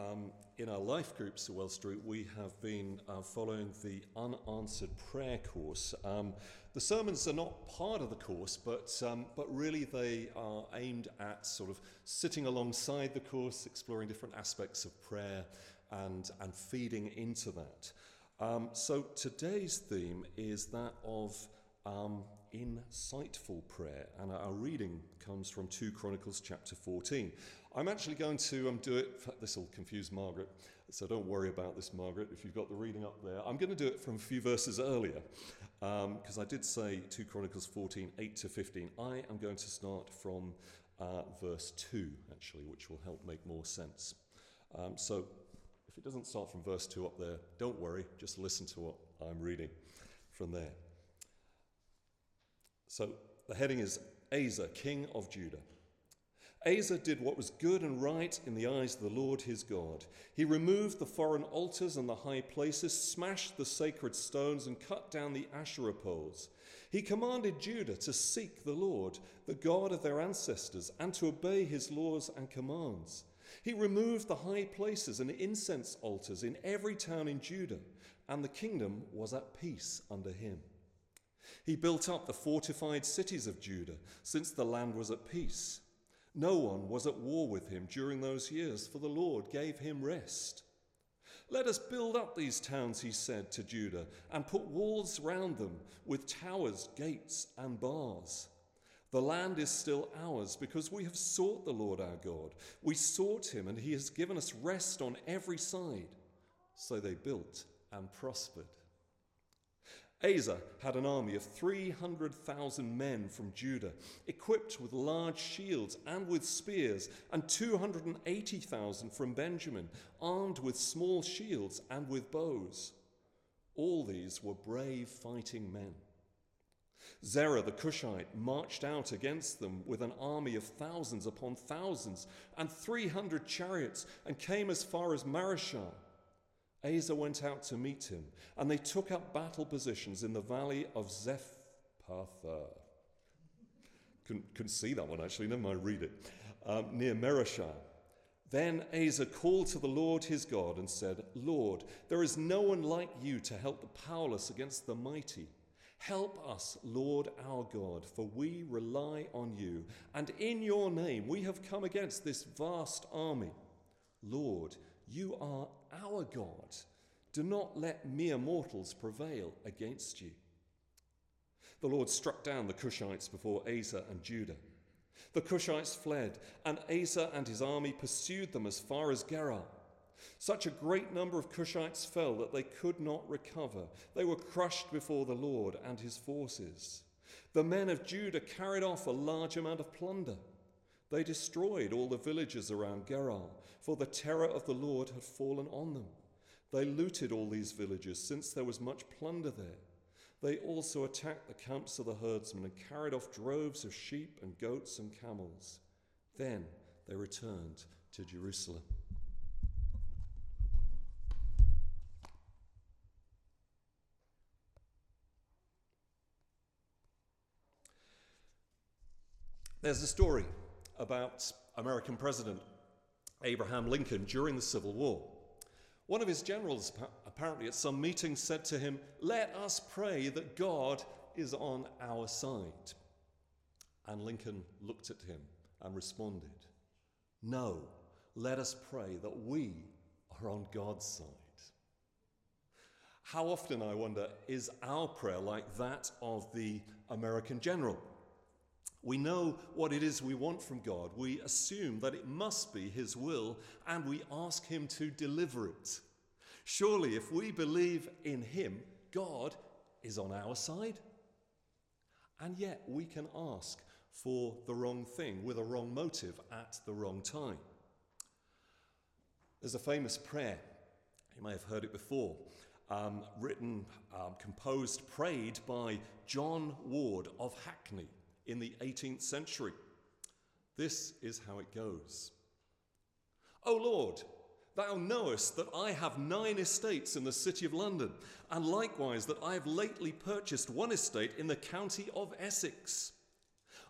in our life groups at Wells Street, we have been following the unanswered prayer course. The sermons are not part of the course, but really they are aimed at sort of sitting alongside the course, exploring different aspects of prayer and feeding into that. So today's theme is that of insightful prayer, and our reading comes from 2 Chronicles chapter 14. I'm actually going to do it, this will confuse Margaret, so don't worry about this, Margaret, if you've got the reading up there. I'm going to do it from a few verses earlier, because I did say 2 Chronicles 14, 8 to 15. I am going to start from verse 2, actually, which will help make more sense. So if it doesn't start from verse 2 up there, don't worry, just listen to what I'm reading from there. So the heading is Asa, king of Judah. Asa did what was good and right in the eyes of the Lord his God. He removed the foreign altars and the high places, smashed the sacred stones, and cut down the Asherah poles. He commanded Judah to seek the Lord, the God of their ancestors, and to obey his laws and commands. He removed the high places and incense altars in every town in Judah, and the kingdom was at peace under him. He built up the fortified cities of Judah, since the land was at peace. No one was at war with him during those years, for the Lord gave him rest. Let us build up these towns, he said to Judah, and put walls round them with towers, gates, and bars. The land is still ours because we have sought the Lord our God. We sought him, and he has given us rest on every side. So they built and prospered. Asa had an army of 300,000 men from Judah, equipped with large shields and with spears, and 280,000 from Benjamin, armed with small shields and with bows. All these were brave fighting men. Zerah the Cushite marched out against them with an army of thousands upon thousands and 300 chariots, and came as far as Mareshah. Asa went out to meet him, and they took up battle positions in the valley of Zephathah. Couldn't see that one, actually. Never mind, read it. Near Mareshah. Then Asa called to the Lord his God and said, Lord, there is no one like you to help the powerless against the mighty. Help us, Lord our God, for we rely on you, and in your name we have come against this vast army. Lord, you are our God. Do not let mere mortals prevail against you. The Lord struck down the Cushites before Asa and Judah. The Cushites fled, and Asa and his army pursued them as far as Gerar. Such a great number of Cushites fell that they could not recover. They were crushed before the Lord and his forces. The men of Judah carried off a large amount of plunder. They destroyed all the villages around Gerar, for the terror of the Lord had fallen on them. They looted all these villages, since there was much plunder there. They also attacked the camps of the herdsmen and carried off droves of sheep and goats and camels. Then they returned to Jerusalem. There's a story about American President Abraham Lincoln during the Civil War. One of his generals apparently at some meeting said to him, "Let us pray that God is on our side." And Lincoln looked at him and responded, "No, let us pray that we are on God's side." How often, I wonder, is our prayer like that of the American general? We know what it is we want from God. We assume that it must be his will, and we ask him to deliver it. Surely, if we believe in him, God is on our side. And yet we can ask for the wrong thing with a wrong motive at the wrong time. There's a famous prayer, you may have heard it before, composed, prayed by John Ward of Hackney in the 18th century. This is how it goes. O Lord, thou knowest that I have 9 estates in the city of London, and likewise that I have lately purchased one estate in the county of Essex.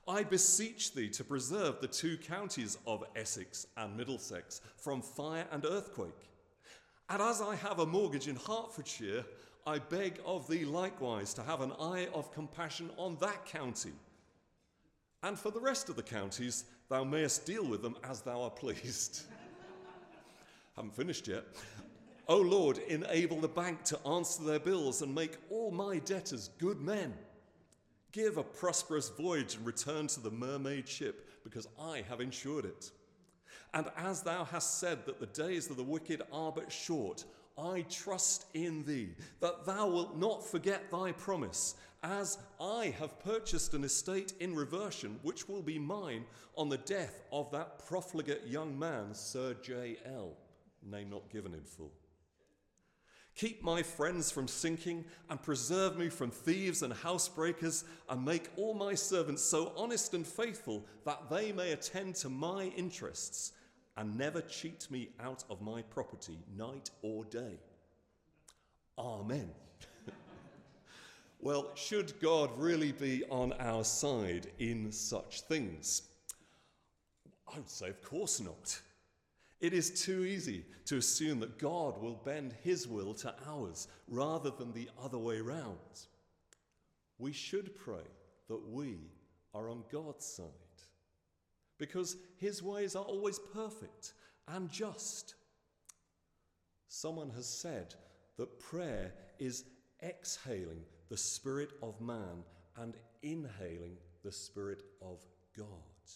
I beseech thee to preserve the 2 counties of Essex and Middlesex from fire and earthquake. And as I have a mortgage in Hertfordshire, I beg of thee likewise to have an eye of compassion on that county. And for the rest of the counties, thou mayest deal with them as thou art pleased. Haven't finished yet. O Lord, enable the bank to answer their bills and make all my debtors good men. Give a prosperous voyage and return to the mermaid ship, because I have insured it. And as thou hast said that the days of the wicked are but short, I trust in thee, that thou wilt not forget thy promise, as I have purchased an estate in reversion, which will be mine on the death of that profligate young man, Sir J.L., name not given in full. Keep my friends from sinking, and preserve me from thieves and housebreakers, and make all my servants so honest and faithful that they may attend to my interests, and never cheat me out of my property night or day. Amen. Well, should God really be on our side in such things? I would say, of course not. It is too easy to assume that God will bend his will to ours rather than the other way round. We should pray that we are on God's side, because his ways are always perfect and just. Someone has said that prayer is exhaling the spirit of man and inhaling the spirit of God.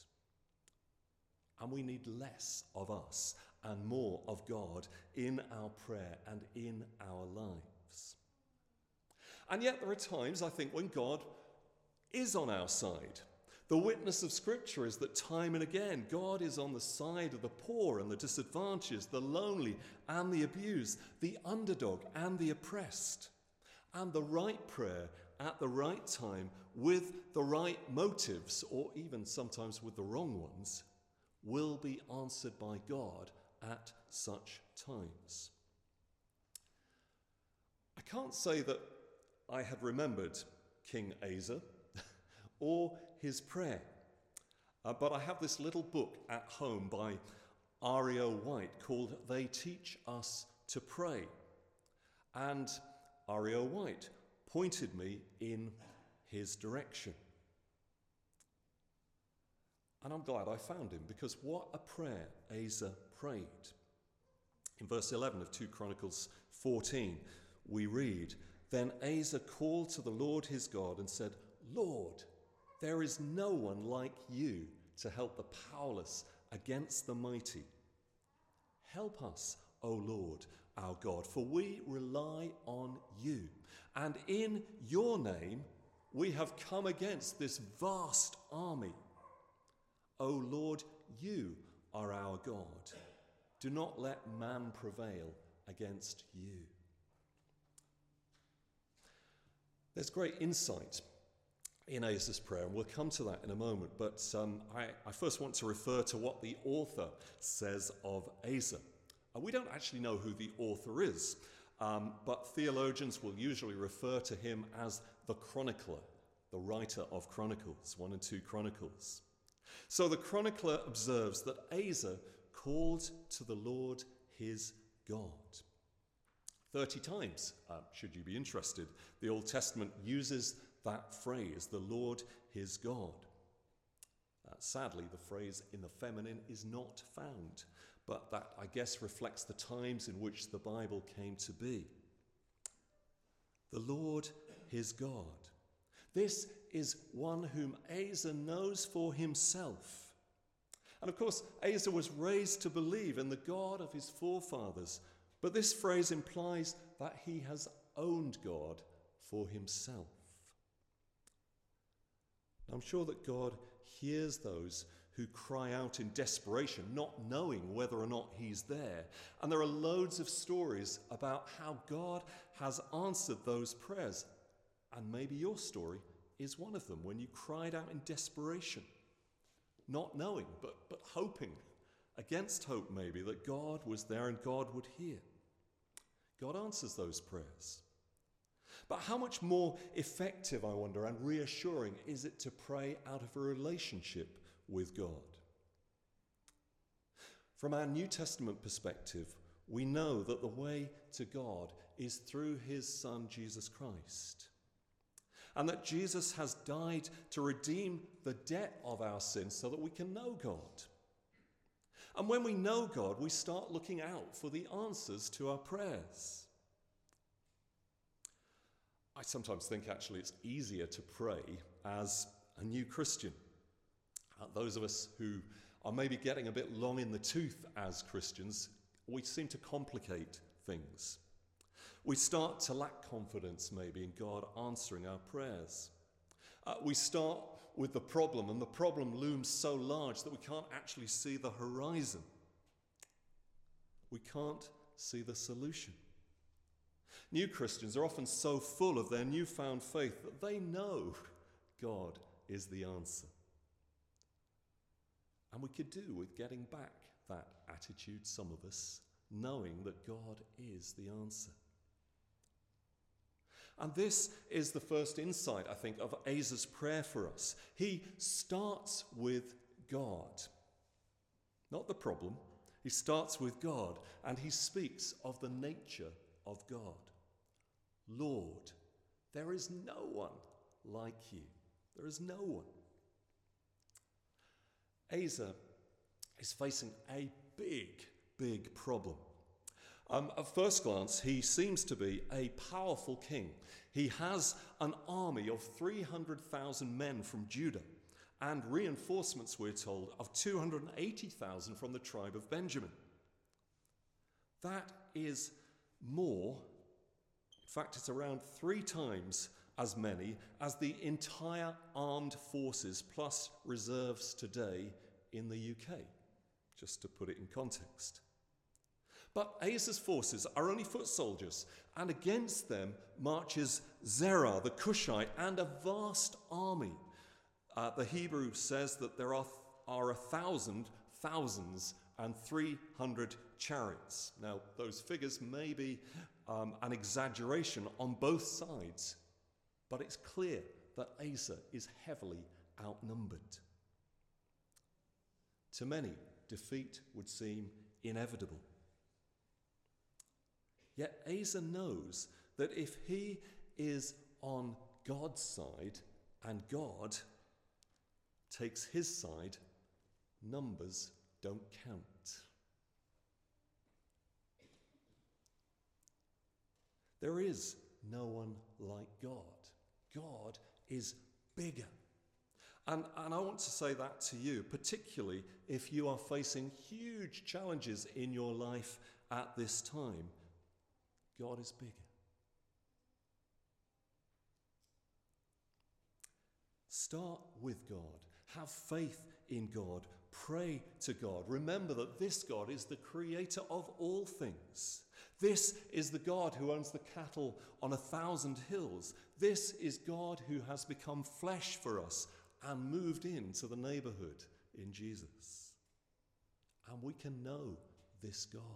And we need less of us and more of God in our prayer and in our lives. And yet there are times, I think, when God is on our side. The witness of Scripture is that time and again, God is on the side of the poor and the disadvantaged, the lonely and the abused, the underdog and the oppressed. And the right prayer at the right time with the right motives, or even sometimes with the wrong ones, will be answered by God at such times. I can't say that I had remembered King Asa or his prayer, but I have this little book at home by R.E.O. White called They Teach Us to Pray. And R.E.O. White pointed me in his direction. And I'm glad I found him, because what a prayer Asa prayed. In verse 11 of 2 Chronicles 14, we read, Then Asa called to the Lord his God and said, Lord, there is no one like you to help the powerless against the mighty. Help us, O Lord, our God, for we rely on you. And in your name we have come against this vast army. O Lord, you are our God. Do not let man prevail against you. There's great insight in Asa's prayer, and we'll come to that in a moment. But I first want to refer to what the author says of Asa. We don't actually know who the author is, but theologians will usually refer to him as the chronicler, the writer of Chronicles, 1 and 2 Chronicles. So the chronicler observes that Asa called to the Lord his God. 30 times, should you be interested, the Old Testament uses that phrase, the Lord his God. Sadly, the phrase in the feminine is not found, but that, I guess, reflects the times in which the Bible came to be. The Lord his God. This is one whom Asa knows for himself. And of course, Asa was raised to believe in the God of his forefathers, but this phrase implies that he has owned God for himself. I'm sure that God hears those who cry out in desperation, not knowing whether or not he's there. And there are loads of stories about how God has answered those prayers. And maybe your story is one of them, when you cried out in desperation, not knowing, but hoping, against hope maybe, that God was there and God would hear. God answers those prayers. But how much more effective, I wonder, and reassuring is it to pray out of a relationship with God? From our New Testament perspective, we know that the way to God is through his Son, Jesus Christ, and that Jesus has died to redeem the debt of our sins so that we can know God. And when we know God, we start looking out for the answers to our prayers. I sometimes think actually it's easier to pray as a new Christian. Those of us who are maybe getting a bit long in the tooth as Christians, we seem to complicate things. We start to lack confidence maybe in God answering our prayers. We start with the problem, and the problem looms so large that we can't actually see the horizon. We can't see the solution. New Christians are often so full of their newfound faith that they know God is the answer. And we could do with getting back that attitude, some of us, knowing that God is the answer. And this is the first insight, I think, of Asa's prayer for us. He starts with God, not the problem. He starts with God, and he speaks of the nature of God. Lord, there is no one like you. There is no one. Asa is facing a big problem. At first glance, he seems to be a powerful king. He has an army of 300,000 men from Judah and reinforcements, we're told, of 280,000 from the tribe of Benjamin. That is more, in fact, it's around 3 times as many as the entire armed forces plus reserves today in the UK, just to put it in context. But Asa's forces are only foot soldiers, and against them marches Zerah the Cushite and a vast army. The Hebrew says that there are 1,000 thousands and 300 chariots. Now, those figures may be an exaggeration on both sides, but it's clear that Asa is heavily outnumbered. To many, defeat would seem inevitable. Yet Asa knows that if he is on God's side and God takes his side, numbers don't count. There is no one like God. God is bigger. And I want to say that to you, particularly if you are facing huge challenges in your life at this time. God is bigger. Start with God. Have faith in God. Pray to God. Remember that this God is the creator of all things. This is the God who owns the cattle on 1,000 hills. This is God who has become flesh for us and moved into the neighborhood in Jesus. And we can know this God.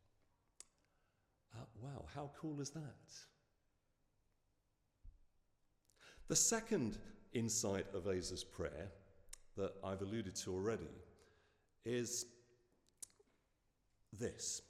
Wow, how cool is that? The second insight of Asa's prayer that I've alluded to already is this.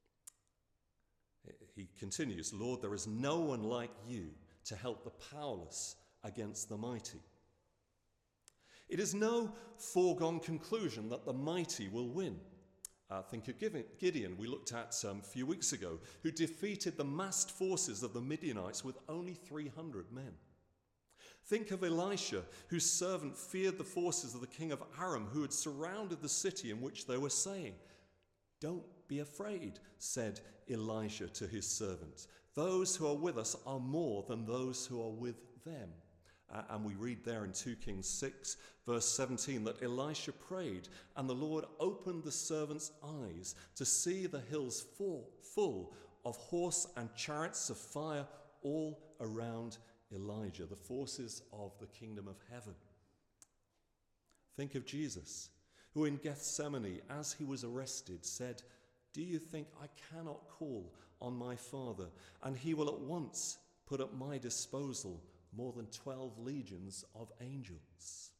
He continues, Lord, there is no one like you to help the powerless against the mighty. It is no foregone conclusion that the mighty will win. Think of Gideon, we looked at a few weeks ago, who defeated the massed forces of the Midianites with only 300 men. Think of Elisha, whose servant feared the forces of the king of Aram, who had surrounded the city in which they were saying, "Don't be afraid," said Elisha to his servant. "Those who are with us are more than those who are with them." And we read there in 2 Kings 6, verse 17, that Elisha prayed, and the Lord opened the servant's eyes to see the hills full of horse and chariots of fire all around Elijah, the forces of the kingdom of heaven. Think of Jesus, who in Gethsemane, as he was arrested, said, "Do you think I cannot call on my Father, and he will at once put at my disposal more than 12 legions of angels.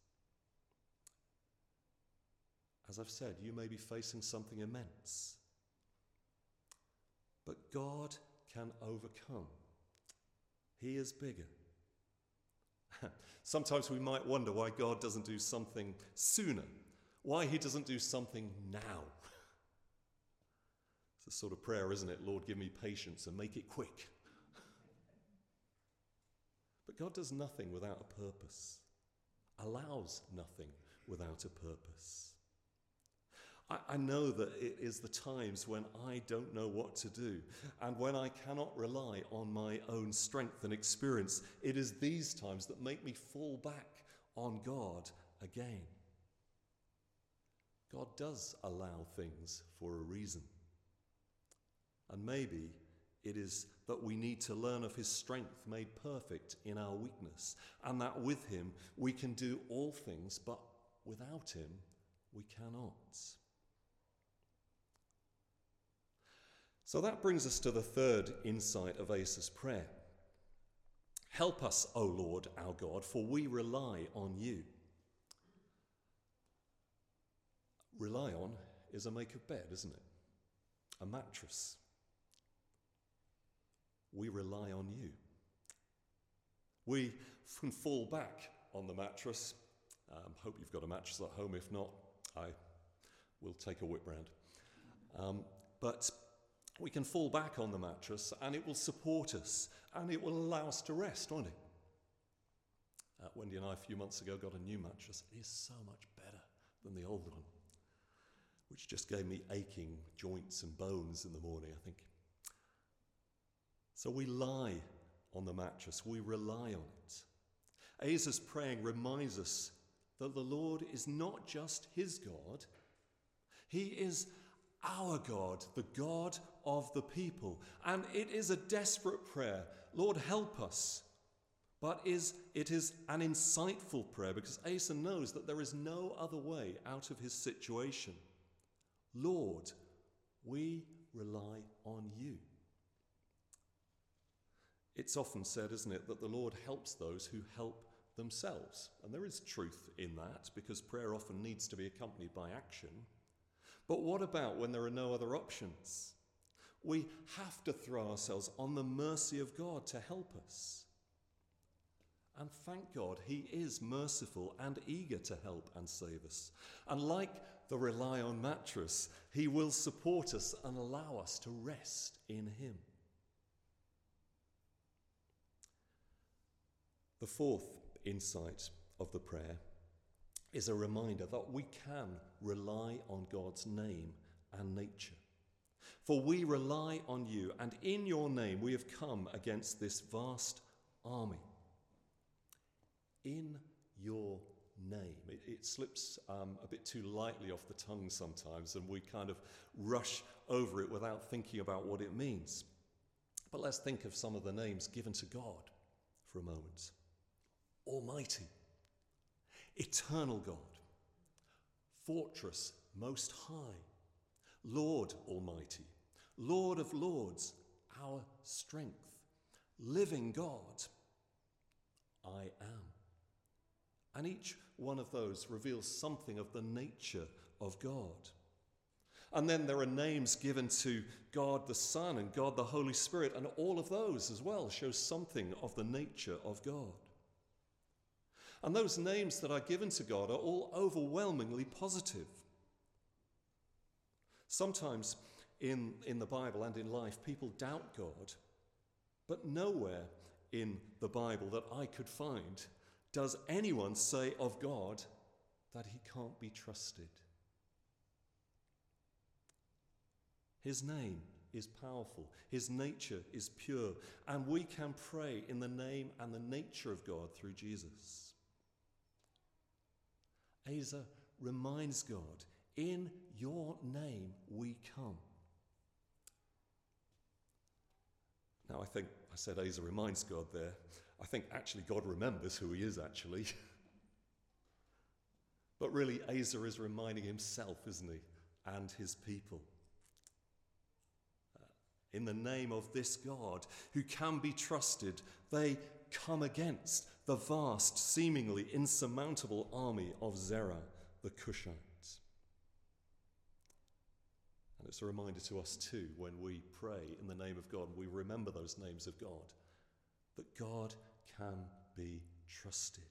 As I've said, you may be facing something immense, but God can overcome. He is bigger. Sometimes we might wonder why God doesn't do something sooner, why he doesn't do something now. It's a sort of prayer, isn't it? Lord, give me patience and make it quick. But God does nothing without a purpose, allows nothing without a purpose. I know that it is the times when I don't know what to do and when I cannot rely on my own strength and experience. It is these times that make me fall back on God again. God does allow things for a reason. And maybe it is that we need to learn of his strength made perfect in our weakness, and that with him we can do all things, but without him we cannot. So that brings us to the third insight of Asa's prayer. Help us, O Lord our God, for we rely on you. Rely on is a make of bed, isn't it? A mattress. We rely on you. We can fall back on the mattress. Hope you've got a mattress at home. If not, I will take a whip round. But we can fall back on the mattress and it will support us and it will allow us to rest, won't it? Wendy and I a few months ago got a new mattress. It is so much better than the old one, which just gave me aching joints and bones in the morning, I think. So we lie on the mattress, we rely on it. Asa's praying reminds us that the Lord is not just his God, he is our God, the God of the people. And it is a desperate prayer. Lord, help us. But it is an insightful prayer because Asa knows that there is no other way out of his situation. Lord, we rely on you. It's often said, isn't it, that the Lord helps those who help themselves. And there is truth in that because prayer often needs to be accompanied by action. But what about when there are no other options? We have to throw ourselves on the mercy of God to help us. And thank God, he is merciful and eager to help and save us. And like the rely on mattress, he will support us and allow us to rest in him. The fourth insight of the prayer is a reminder that we can rely on God's name and nature. For we rely on you, and in your name we have come against this vast army. In your name. It slips a bit too lightly off the tongue sometimes, and we kind of rush over it without thinking about what it means. But let's think of some of the names given to God for a moment. Almighty, Eternal God, Fortress Most High, Lord Almighty, Lord of Lords, our strength, Living God, I am. And each one of those reveals something of the nature of God. And then there are names given to God the Son and God the Holy Spirit, and all of those as well show something of the nature of God. And those names that are given to God are all overwhelmingly positive. Sometimes in the Bible and in life, people doubt God, but nowhere in the Bible that I could find does anyone say of God that he can't be trusted. His name is powerful, his nature is pure, and we can pray in the name and the nature of God through Jesus. Asa reminds God, in your name we come. Now I think I said Asa reminds God there. I think actually God remembers who he is actually. But really Asa is reminding himself, isn't he, and his people. in the name of this God who can be trusted, they come against the vast, seemingly insurmountable army of Zerah the Cushite. And it's a reminder to us too, when we pray in the name of God, we remember those names of God, that God can be trusted.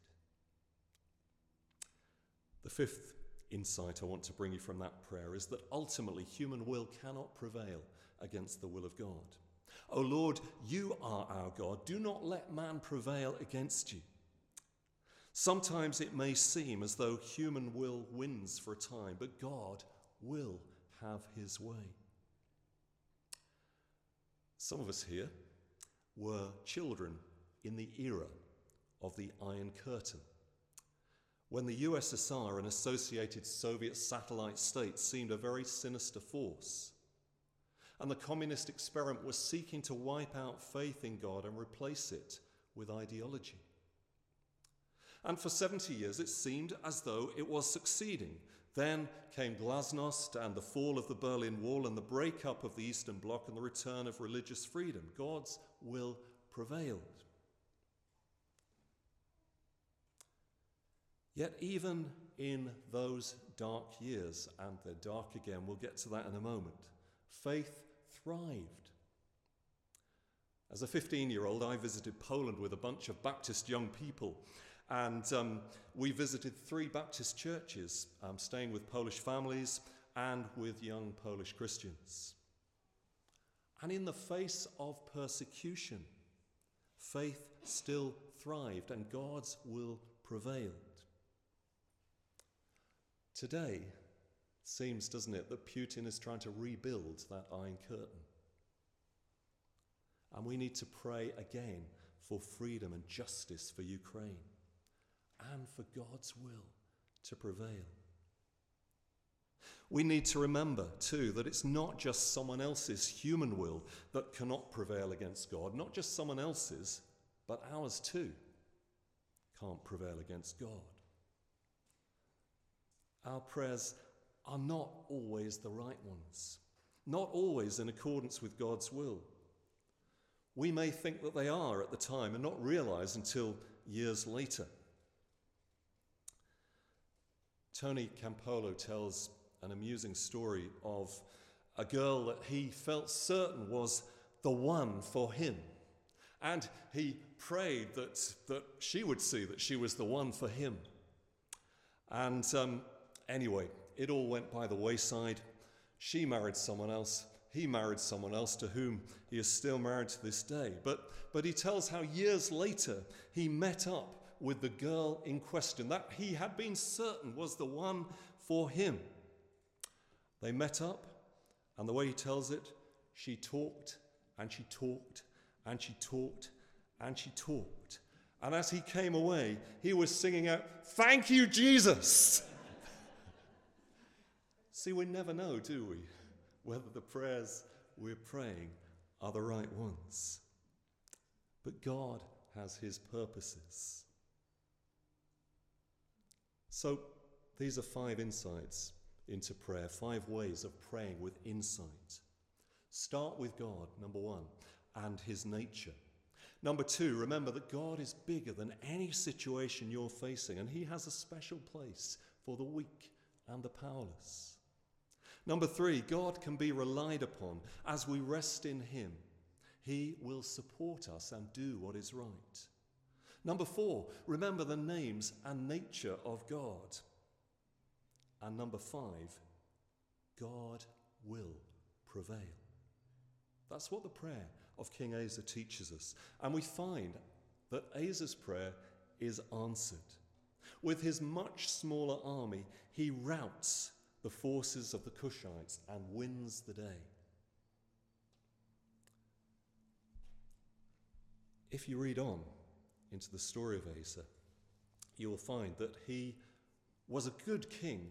The fifth insight I want to bring you from that prayer is that ultimately human will cannot prevail against the will of God. O Lord, you are our God. Do not let man prevail against you. Sometimes it may seem as though human will wins for a time, but God will have his way. Some of us here were children in the era of the Iron Curtain, when the USSR and associated Soviet satellite states seemed a very sinister force, and the communist experiment was seeking to wipe out faith in God and replace it with ideology. And for 70 years it seemed as though it was succeeding. Then came Glasnost and the fall of the Berlin Wall and the breakup of the Eastern Bloc and the return of religious freedom. God's will prevailed. Yet even in those dark years, and they're dark again, we'll get to that in a moment, faith thrived. As a 15-year-old, I visited Poland with a bunch of Baptist young people, and we visited 3 Baptist churches, staying with Polish families and with young Polish Christians. And in the face of persecution, faith still thrived and God's will prevailed. Today, it seems, doesn't it, that Putin is trying to rebuild that Iron Curtain. And we need to pray again for freedom and justice for Ukraine and for God's will to prevail. We need to remember, too, that it's not just someone else's human will that cannot prevail against God, not just someone else's, but ours too can't prevail against God. Our prayers are not always the right ones, not always in accordance with God's will. We may think that they are at the time and not realize until years later. Tony Campolo tells an amusing story of a girl that he felt certain was the one for him. And he prayed that she would see that she was the one for him. And anyway, it all went by the wayside. She married someone else. He married someone else to whom he is still married to this day. But he tells how years later he met up with the girl in question that he had been certain was the one for him. They met up, and the way he tells it, she talked and she talked and she talked and she talked. And as he came away, he was singing out, "Thank you, Jesus!" See, we never know, do we, whether the prayers we're praying are the right ones. But God has his purposes. So these are 5 insights into prayer, 5 ways of praying with insight. Start with God, number 1, and his nature. Number 2, remember that God is bigger than any situation you're facing, and he has a special place for the weak and the powerless. Number 3, God can be relied upon. As we rest in him, he will support us and do what is right. Number 4, remember the names and nature of God. And number 5, God will prevail. That's what the prayer of King Asa teaches us. And we find that Asa's prayer is answered. With his much smaller army, he routs the forces of the Cushites and wins the day. If you read on into the story of Asa, you will find that he was a good king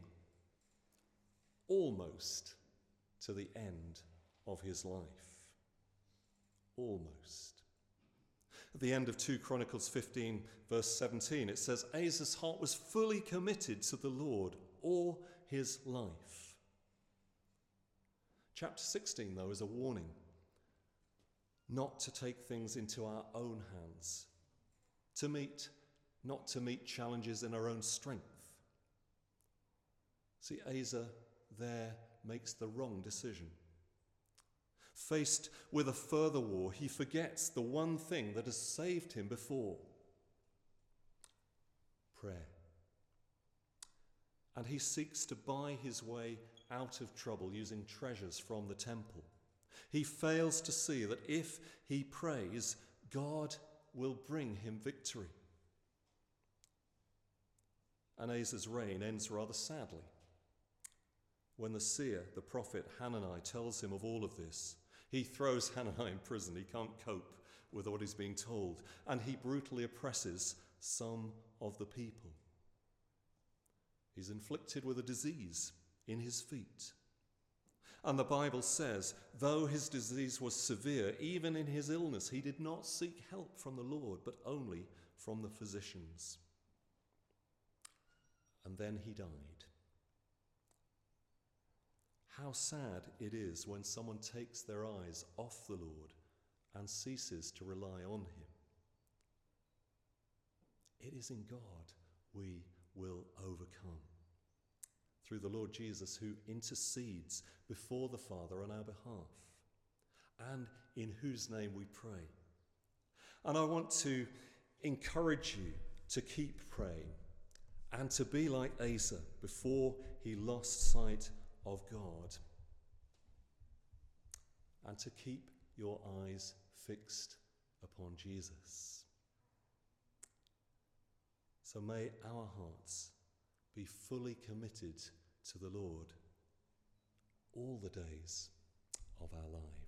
almost to the end of his life. Almost. At the end of 2 Chronicles 15, verse 17, it says, Asa's heart was fully committed to the Lord all his life. Chapter 16, though, is a warning. not to take things into our own hands, not to meet challenges in our own strength. See, Asa there makes the wrong decision. Faced with a further war, he forgets the one thing that has saved him before: prayer. And he seeks to buy his way out of trouble using treasures from the temple. He fails to see that if he prays, God will bring him victory. And Asa's reign ends rather sadly. When the seer, the prophet Hanani, tells him of all of this, he throws Hanani in prison. He can't cope with what he's being told, and he brutally oppresses some of the people. He's inflicted with a disease in his feet. And the Bible says, though his disease was severe, even in his illness, he did not seek help from the Lord, but only from the physicians. And then he died. How sad it is when someone takes their eyes off the Lord and ceases to rely on him. It is in God we will overcome, through the Lord Jesus, who intercedes before the Father on our behalf, and in whose name we pray. And I want to encourage you to keep praying and to be like Asa before he lost sight of God, and to keep your eyes fixed upon Jesus. So may our hearts be fully committed to the Lord all the days of our lives.